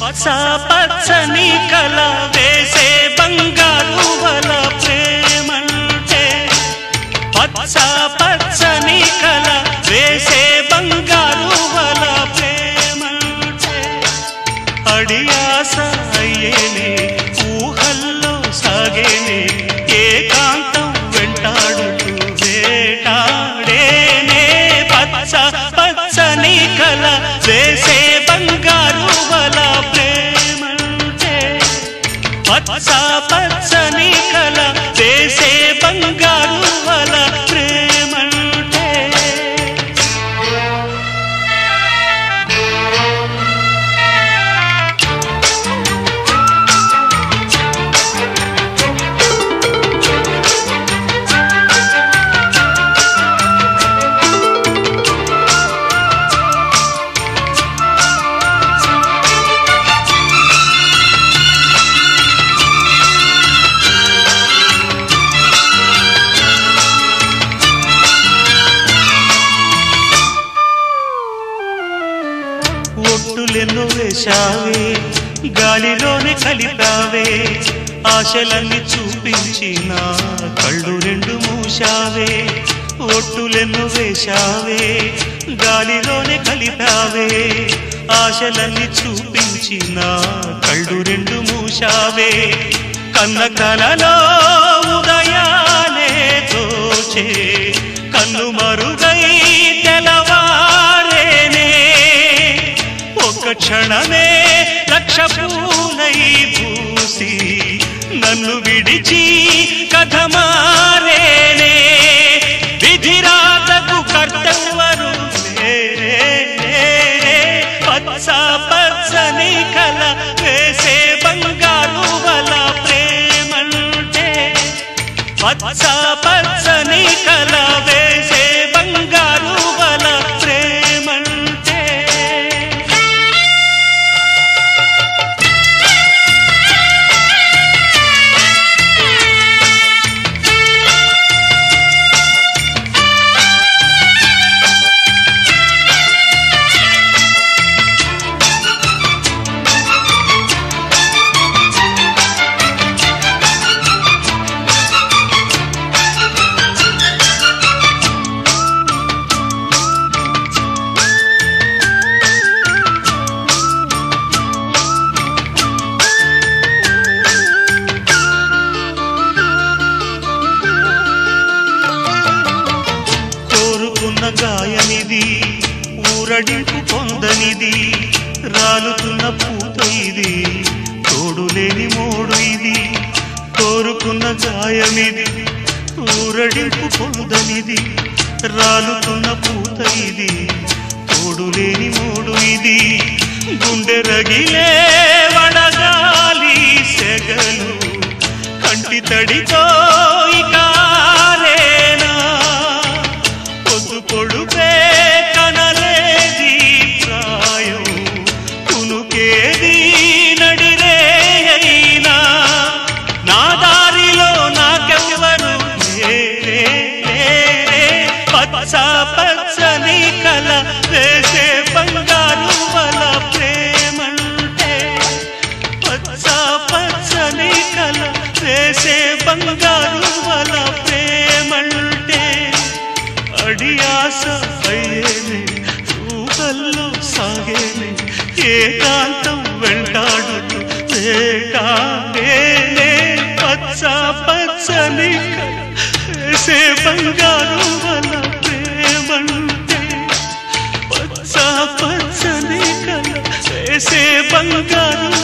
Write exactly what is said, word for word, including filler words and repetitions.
పచ్చ పచ్చని కల వేసే బంగారు వల ప్రేమంటే పచ్చ పచ్చని కల వేసే బంగారు వల ప్రేమంటే అడియాస అయ్యేనే ఊహల్లో సాగేనే ఏకాంతం వెంటాడుతూ వేటాడేనే పచ్చ పచ్చని కల వేసే బంగారు వల ప్రేమంటే పచ్చ పచ్చని కల వేసే బంగారు వల ప్రేమంటే ఒట్టులెన్నో వేశావే గాలిలోనే కలిపావే ఆశలన్నీ చూపించి నా కళ్ళు రెండు మూశావే ఒట్టులెన్నో వేశావే గాలిలోనే కలిపావే ఆశలన్నీ చూపించి నా కళ్ళు రెండు మూశావే కన్న కలలో ఉదయాలే తోచే కన్ను మరుగై తెలవారేనే ఒక క్షణమే లక్ష పూలై పూసి నన్ను విడిచి కథ మారేనే విధిరాతకు కర్తవ్వరు పచ్చ పచ్చని కల వేసే బంగారు వల ప్రేమంటే పచ్చ పచ్చని కల వేసే బంగారు వల ప్రేమంటే గాయమిది ఊరడింపు పొందనిది రాలుతున్న పూత ఇది తోడులేని మోడు ఇది కోరుకున్న గాయమిది ఊరడింపు పొందనిది రాలుతున్న పూత ఇది తోడులేని మోడు ఇది గుండె రగిలే వడగాలి సెగలు కంటి తడితో ఇకారేనా పొడుపే కనలేది ప్రాయం కునుకేది నడిరే అయినా నా దారిలో నాకెవ్వరు పచ్చ పచ్చని కల వేసే బంగారు వల ప్రేమంటే పచ్చ పచ్చని కల వేసే బంగారు వల ప్రేమంటే అడియాస అయ్యేనే ఊహల్లో సాగేనే ఏకాంతం వెంటాడుతూ వేటాడేనే పచ్చ పచ్చని వేసే బంగారు వల ప్రేమంటే పచ్చ పచ్చని కల వేసే బంగారు